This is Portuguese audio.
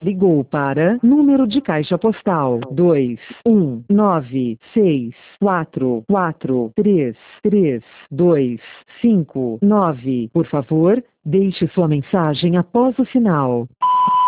Ligou para número de caixa postal 21964433259. Por favor, deixe sua mensagem após o sinal.